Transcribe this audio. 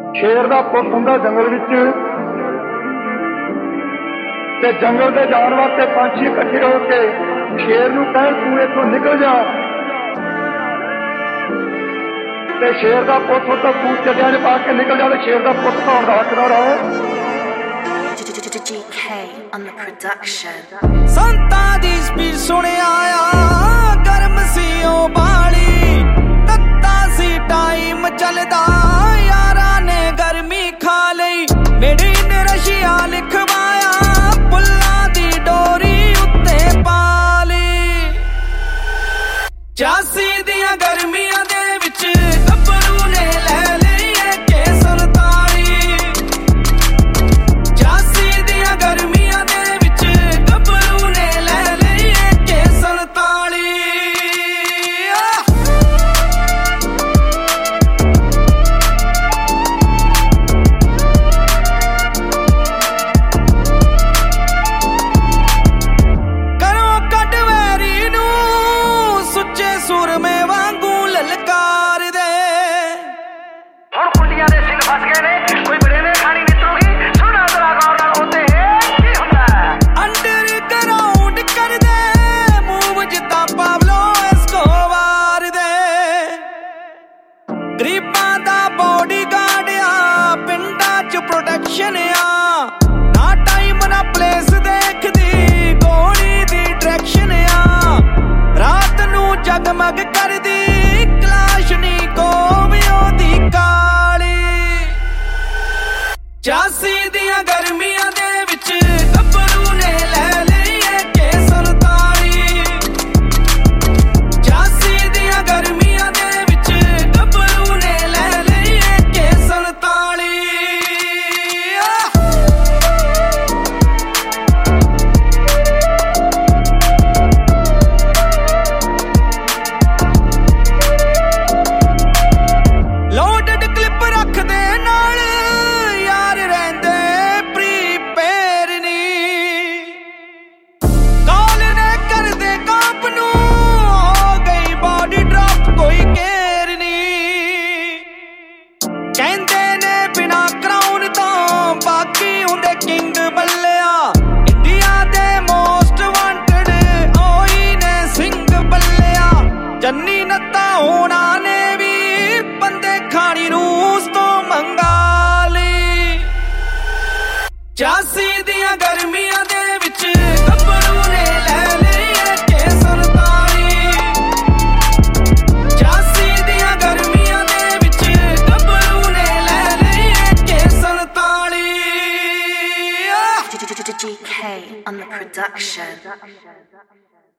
शेर दा पुत हुंदा जंगल विच ते जंगल दे जानवर ते पंछी इकट्ठे हो के शेर नूं कहण तूं इत्थों निकल जा ते शेर दा पुत उत्ते फूट चड्डियां च पा के निकल जा ते शेर दा पुत धौण दा हकदार है। संता दी स्पीड सुने आया गर्म सी ओ बाली तत्ता सी टाइम चलदा यारा ने गर्मी खा लई मेड इन रशिया लिखवाया पुल्ला दी डोरी उत्ते पाली 84 दियां गर्मियां दे विच गब्बरू ने ले लई के 47 84 दियां गर्मियां दे विच गब्बरू ने ले लई के 47 करो कट वैरी नू सुच्चे सुर में वांगू ललकार दे ਹੁਣ ਕੁੰਡੀਆਂ ਦੇ ਸਿੰਘ ਫਸ ਗਏ ਨੇ ਕੋਈ ਬਰੇਵੇ ਖਾਣੀ ਨਿਤਰੂਗੀ ਸੁਣਾ ਜ਼ਰਾ ਗੌਰ ਨਾਲ ਹੁੰਦੇ ਕੀ ਹੁੰਦਾ ਅੰਡਰ ਗਰਾਊਂਡ ਕਰਦੇ ਮੂਵ ਜਿੱਦਾਂ ਪਾਵਲੋ ਐਸਕੋਬਾਰ ਦੇ ਗਰੀਬਾਂ ਦਾ ਬੋਡੀਗਾਰਡ ਆ ਪਿੰਡਾਂ 'ਚ ਪ੍ਰੋਟੈਕਸ਼ਨ ਆ ਨਾ ਟਾਈਮ ਨਾ ਪਲੇਸ ਦੇਖਦੀ ਗੋਲੀ ਦੀ ਡਾਇਰੈਕਸ਼ਨ ਆ ਰਾਤ ਨੂੰ ਜਗਮਗ ਕਰਦੀ ਕਲਾਸ਼ਨੀਕੋਵ ਦੀ ਕਾਲੀ 84 ਦੀਆਂ ਗਰਮੀਆਂ ਦੇ ਵਿੱਚ ਗੱਭਰੂ ਨੇ ਲੈ ਲਈ ਕੇ 47 84 ਦੀਆਂ ਗਰਮੀਆਂ ਦੇ ਵਿੱਚ ਗੱਭਰੂ ਨੇ ਲੈ ਲਈ ਕੇ 47 ਲੋਡਡ ਕਲਿੱਪ ਰੱਖਦੇ ਨਾਲ ਯਾਰ ਰਹਿੰਦੇ ਪ੍ਰੀਪੇਅਰ ਨੀ ਕਾਲ ਨੇ ਕਰਦੇ ਕਾਪ ਨੂੰ ਹੋ ਗਈ ਬਾਡੀ ਡ੍ਰੌਪ ਕੋਈ ਕੇਅਰ ਨੀ ਕਹਿੰਦੇ ਨੇ ਬਿਨਾ ਕਰਾਊਨ ਤੋਂ ਬਾਕੀ ਹੁੰਦੇ ਕਿੰਗ ਬੱਲਿਆ ਇੰਡੀਆ ਦੇ ਮੋਸਟ ਵਾਂਟਡ ਉਹੀ ਨੇ ਸਿੰਘ ਬੱਲਿਆ ਜੰਨੀ ਨੱਤਾ ਹੋਣਾ ਨੇ ਵੀ ਬੰਦੇ ਖਾਣੀ ਰੂਸ ਤੋਂ ਮੰਗਾ ਲਈ 84 ਦੀਆਂ ਗਰਮੀਆਂ ਦੇ ਵਿੱਚ ਗੱਭਰੂ ਨੇ ਲੈ ਲਈ ਕੇ 47 84 ਦੀਆਂ ਗਰਮੀਆਂ ਦੇ ਵਿੱਚ ਗੱਭਰੂ ਨੇ ਲੈ ਲਈ ਕੇ 47 GK on the production.